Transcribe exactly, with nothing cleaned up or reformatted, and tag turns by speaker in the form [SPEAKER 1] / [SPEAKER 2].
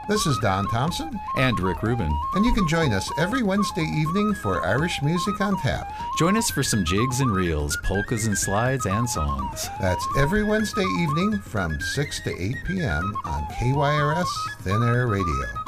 [SPEAKER 1] This is Don Thompson.
[SPEAKER 2] And Rick Rubin.
[SPEAKER 1] And you can join us every Wednesday evening for Irish Music on Tap.
[SPEAKER 2] Join us for some jigs and reels, polkas and slides, and songs.
[SPEAKER 1] That's every Wednesday evening from six to eight p.m. on K Y R S Thin Air Radio.